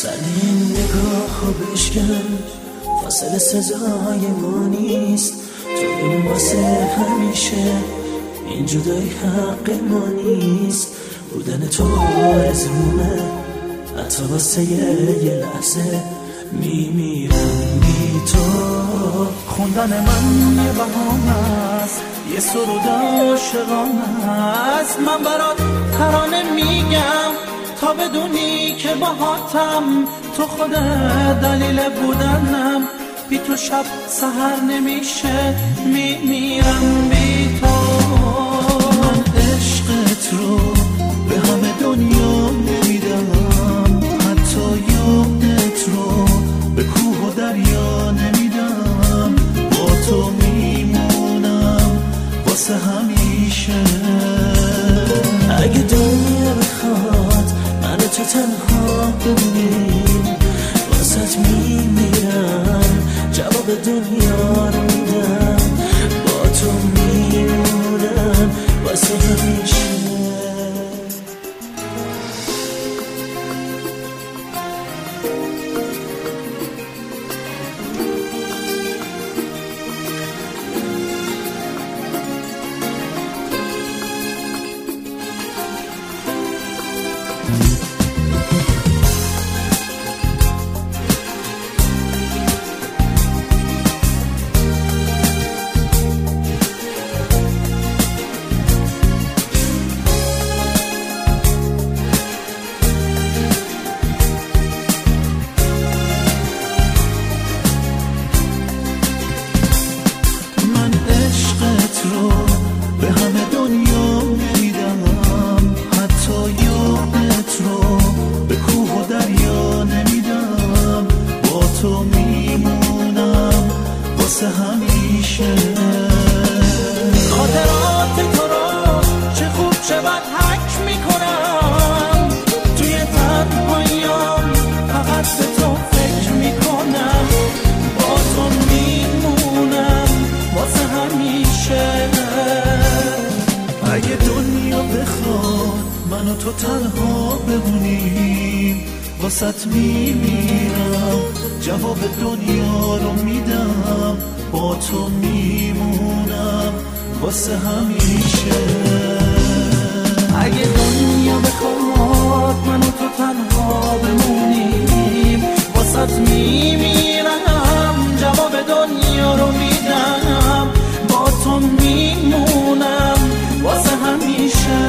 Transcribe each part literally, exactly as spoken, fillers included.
سلیم نگاه و بشکن، فاصله سزای ما نیست. تو اون واسه همیشه، این جدای حق ما نیست. بودن تو آرزومه، حتی واسه یه لحظه میمیرم بی تو. خوندن من یه بهانه است، یه سرود عاشقانه است. من برات ترانه میگم تا بدونی که باهاتم. تو خود دلیل بودنم، بی تو شب سحر نمیشه، میمیرم بی تو. من عشقت رو به همه دنیا نمیدم، حتی یادت رو به کوه و دریا نمیدم. با تو میمونم واسه همیشه. اگه دنیا بخواد من تو تنها بمونیم، واسه میمیرم، جواب دنیا رو میدم. با تو میمونم واسه همیشه. به همه دنیا نمیدم، حتی یادت رو به کوه و دریا نمیدم. با تو میمونم واسه همیشه. خاطرات تو رو چه خوب چه بد حک میکنم، توی تنهاییام فقط به تو فکر میکنم. با تو میمونم واسه همیشه. اگه دنیا بخواد من و تو تنها بمونیم، واسط میمیرم، جواب دنیا رو میدم. با تو میمونم واسه همیشه. اگه دنیا بخواد من و تو تنها بمونیم، واسط میمیرم، جواب دنیا رو میدم. با تو میمونم واسه همیشه.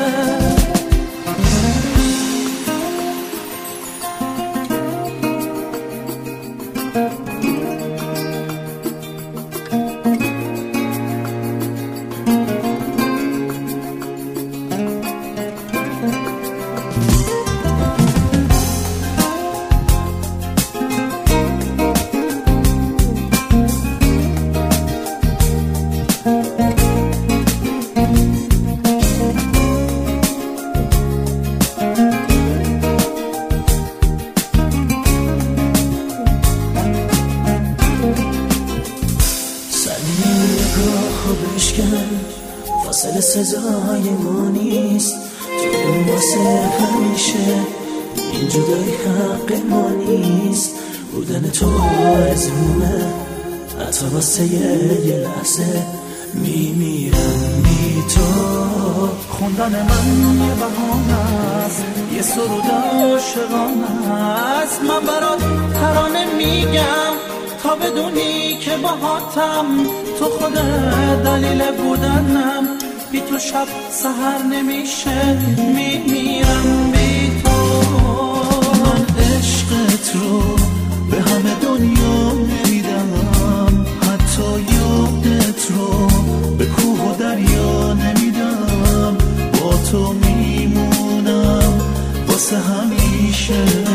فاصله سزای ما نیست. تو اون واسه همیشه، این جدای حق ما نیست. بودن تو آرزومه، حتی واسه یه لحظه میمیرم بی تو. خوندن من یه بهانه است، یه سرود عاشقانه است. من برات ترانه میگم تا بدونی که باهاتم. تو خود دلیل بودنم، بی تو شب سحر نمیشه، میمیرم بی تو. من عشقت رو به همه دنیا نمیدم، حتی یادت رو به کوه و دریا نمیدم. با تو میمونم واسه همیشه.